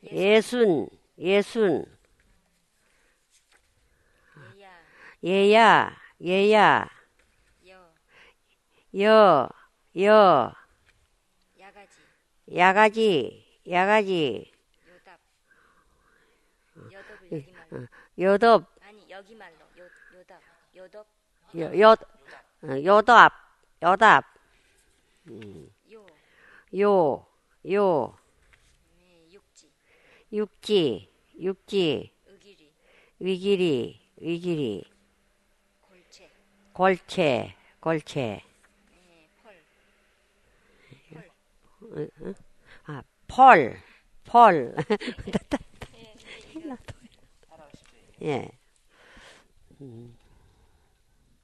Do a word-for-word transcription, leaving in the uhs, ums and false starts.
예순, 예순. 예야, 예야, 예야. 여, 여, 여. 야가지, 야가지, 야가지. 요답. 여덟을 여기 말로. 요덥, 아니 여기 말로. 요 요답. 요덥. 요, 요, 어, 요답, 요답. 음, 요. 요, 요. 네, 육지. 육지, 육지. 의기리. 위기리, 위기리. 골체. 골체, 골체. 네, 펄. 펄. 응, 응? 아, 펄, 펄. 예, 예, 이거 예. 음.